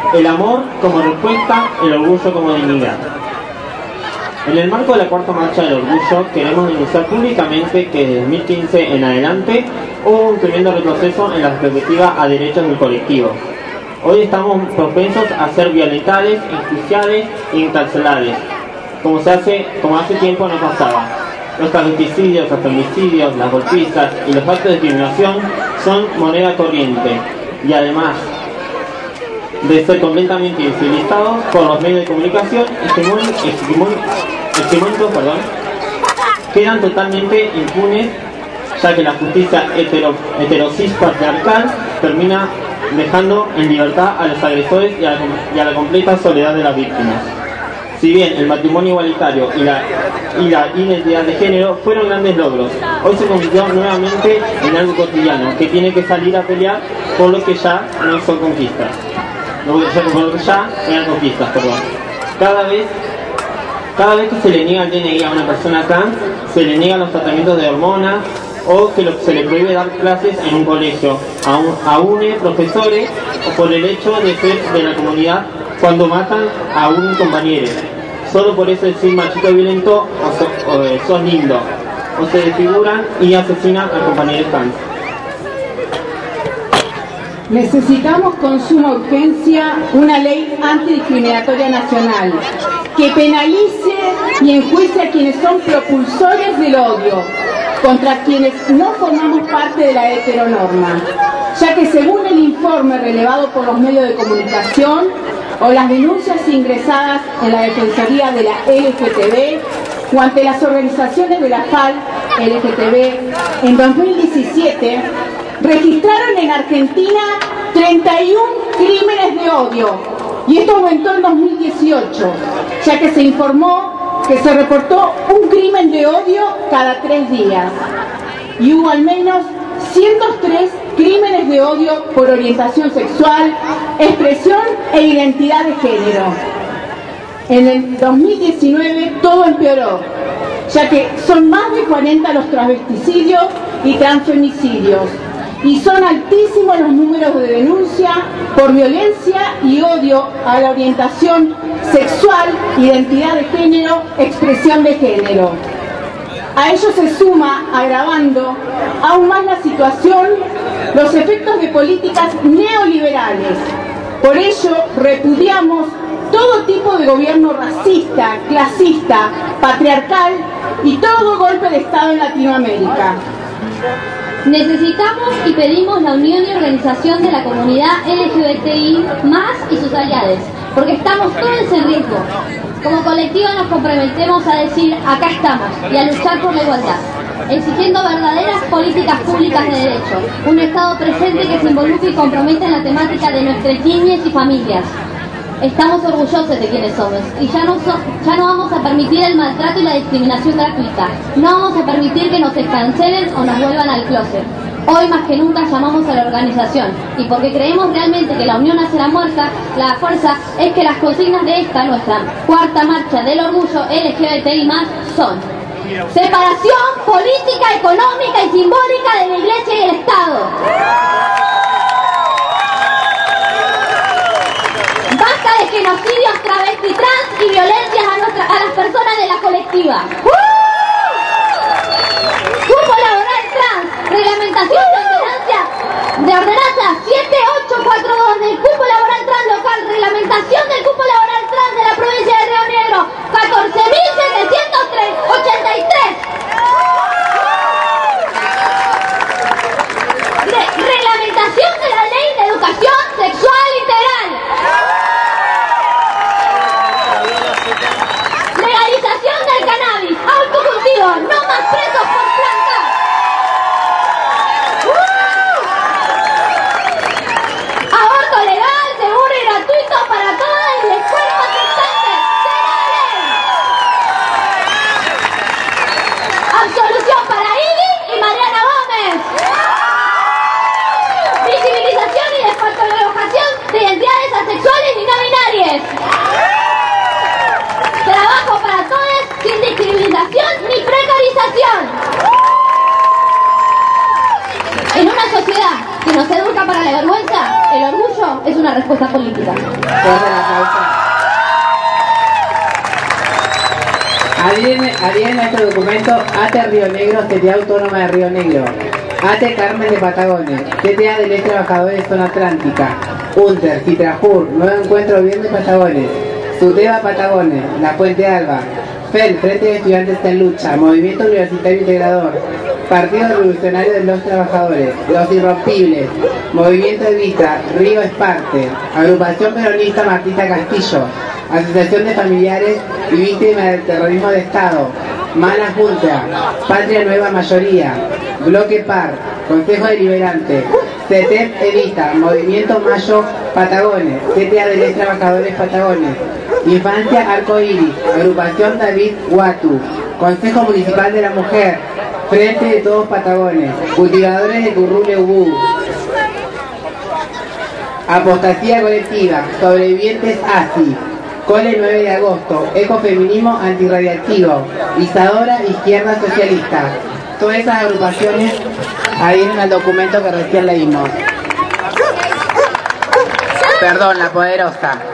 el amor como respuesta, el orgullo como dignidad. En el marco de la cuarta marcha del orgullo, queremos denunciar públicamente que desde 2015 en adelante hubo un tremendo retroceso en la perspectiva a derechos del colectivo. Hoy estamos propensos a ser violentados, enjuiciados y encarcelados, como hace tiempo no pasaba. Los travesticidios, los femicidios, las golpizas y los actos de discriminación son moneda corriente y además de ser completamente invisibilizados por los medios de comunicación hegemónicos, quedan totalmente impunes, ya que la justicia heterosis patriarcal termina dejando en libertad a los agresores y a la completa soledad de las víctimas. Si bien el matrimonio igualitario y la identidad de género fueron grandes logros, hoy se convirtió nuevamente en algo cotidiano, que tiene que salir a pelear por lo que ya no son conquistas. Por lo que ya eran conquistas, perdón. Cada vez que se le niega el DNI a una persona trans, se le niegan los tratamientos de hormonas o que se le prohíbe dar clases en un colegio a profesores o por el hecho de ser de la comunidad cuando matan a un compañero. Solo por eso decir machito violento o sos lindo. O se desfiguran y asesinan al compañero trans. Necesitamos con suma urgencia una ley antidiscriminatoria nacional que penalice y enjuicie a quienes son propulsores del odio contra quienes no formamos parte de la heteronorma, ya que según el informe relevado por los medios de comunicación o las denuncias ingresadas en la Defensoría de la LGTB o ante las organizaciones de la FAL LGTB, en 2017 registraron en Argentina 31 crímenes de odio, y esto aumentó en 2018, ya que se informó que se reportó un crimen de odio cada 3 días, y hubo al menos 103 crímenes de odio por orientación sexual, expresión e identidad de género. En el 2019 todo empeoró, ya que son más de 40 los travesticidios y transfemicidios, y son altísimos los números de denuncia por violencia y odio a la orientación sexual, identidad de género, expresión de género. A ello se suma, agravando aún más la situación, los efectos de políticas neoliberales. Por ello, repudiamos todo tipo de gobierno racista, clasista, patriarcal y todo golpe de Estado en Latinoamérica. Necesitamos y pedimos la unión y organización de la comunidad LGBTI+ y sus aliados, porque estamos todos en riesgo. Como colectivo nos comprometemos a decir acá estamos y a luchar por la igualdad, exigiendo verdaderas políticas públicas de derecho, un Estado presente que se involucre y comprometa en la temática de nuestras niñas y familias. Estamos orgullosos de quienes somos y ya no vamos a permitir el maltrato y la discriminación gratuita. No vamos a permitir que nos cancelen o nos vuelvan al closet. Hoy más que nunca llamamos a la organización, y porque creemos realmente que la unión hace la fuerza, es que las consignas de esta, nuestra cuarta marcha del orgullo LGBTI+, son: separación política, económica y simbólica de la Iglesia y el Estado. Basta de genocidios, travesti, trans y violencias a las personas de la colectiva. Cupo laboral trans, reglamentación de ordenanza 7842 del cupo laboral trans local, reglamentación del cupo laboral trans de la provincia de Río Negro, 14.783. Reglamentación de la ley de educación sexual integral. Legalización del cannabis, autocultivo, no más presos por planta. una respuesta política. Fuerte el aplauso. Adhieren a este documento ATE Río Negro, CTA Autónoma de Río Negro, ATE Carmen de Patagones, CTA de Ley Trabajadores Zona Atlántica, UNTER, Citrajur, Nuevo Encuentro Gobierno de Patagones, SUTEBA Patagones, La Puente Alba, FEL, Frente de Estudiantes en Lucha, Movimiento Universitario Integrador, Partido Revolucionario de los Trabajadores, Los Irrompibles, Movimiento Evita, Río Esparte, Agrupación Peronista Martita Castillo, Asociación de Familiares y Víctimas del Terrorismo de Estado, Mala Junta, Patria Nueva Mayoría, Bloque Par, Consejo Deliberante, CETEP Evita, Movimiento Mayo Patagones, CTA de Ley Trabajadores Patagones, Infancia Arcoiris, Agrupación David Guatu, Consejo Municipal de la Mujer, Frente de Todos Patagones, Cultivadores de Currule Ubú, Apostasía Colectiva, Sobrevivientes ASI, Cole 9 de agosto, Ecofeminismo Antirradiactivo, Isadora Izquierda Socialista. Todas esas agrupaciones adhieren al documento que recién leímos. Perdón, La Poderosa.